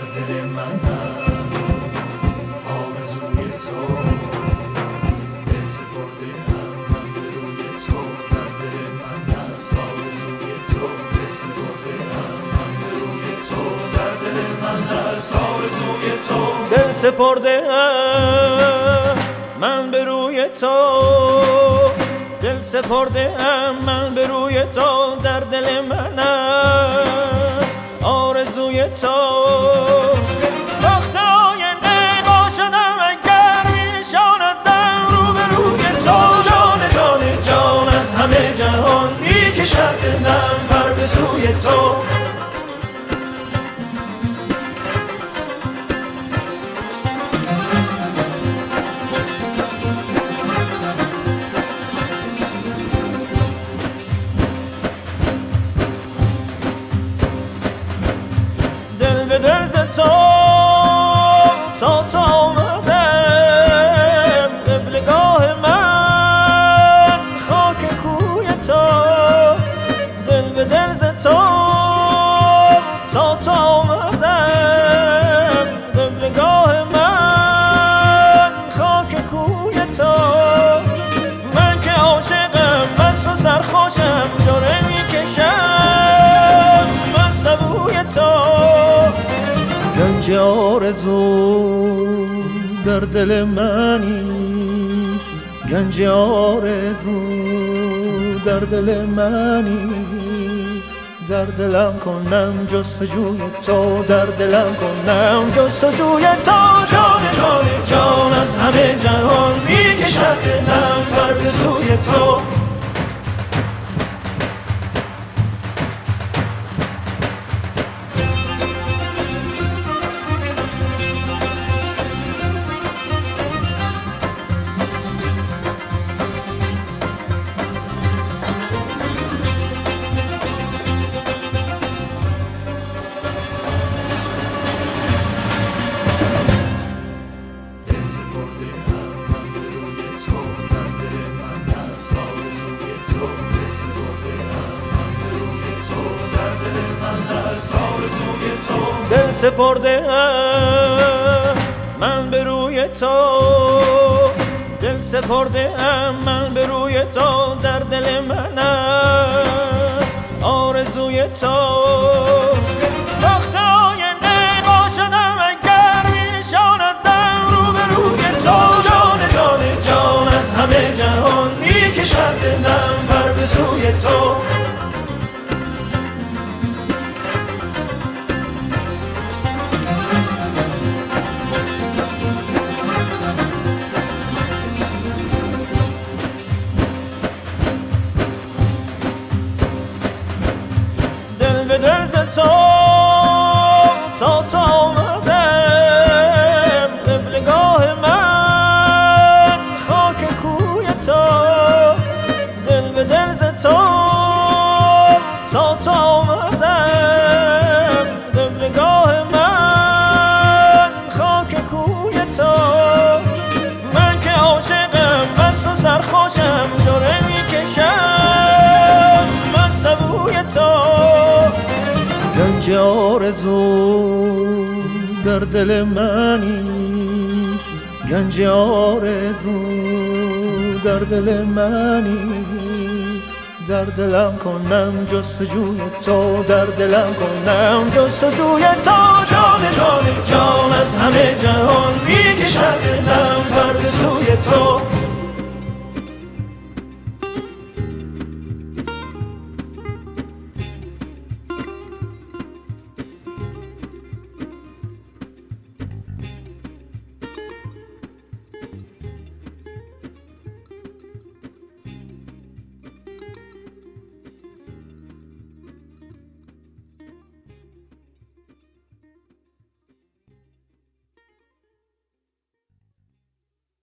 دل من هست آرزوی تو، دل سپرده ام من به روی تو، در دل من هست آرزوی تو، دل سپرده ام من به روی تو، در دل من هست آرزوی تو، دل سپرده ام من به روی تو، دل سپرده ام من به روی تو، در دل من است آرزوی تو. وقت آینده باشدم اگر می نشاندم رو به روی تو، جان جان جان از همه جهان می کشد دلم پر به سوی تو. دل به دل ز تو تا آمدم، قبلگاه من خاک کوی تو. دل به دل ز تو تا آمدم، قبلگاه من خاک کوی تو. من که عاشقم مست و سرخوشم، جاره میکشم من سبوی تو. گنج آرزو در دل منی، گنج آرزو در دل منی، در دلم کنم جستجوی تو، در دلم کنم جستجوی تو. جان جان جان از همه جهان میکشد دلم پر به سوی تو. دل سپرده ام من به روی تو، دل سپرده ام من به روی تو، در دل من است آرزوی تو. وقت آینده باشدم اگر می نشاندم رو به روی تو، جان جان جان از همه جهان می کشد دلم پر به سوی تو. دل به دل ز تو تا آمدم، قبلگاه من خاک کوی تو. دل به دل ز تو تا آمدم، قبلگاه من خاک کوی تو. من که عاشقم مست و سرخوشم، جاره میکشم من سبوی تو. گنج آرزو در دل منی، گنج آرزو در دل منی، در دلم کنم جستجوی تو، در دلم کنم جستجوی تو. جان جان جان از همه جهان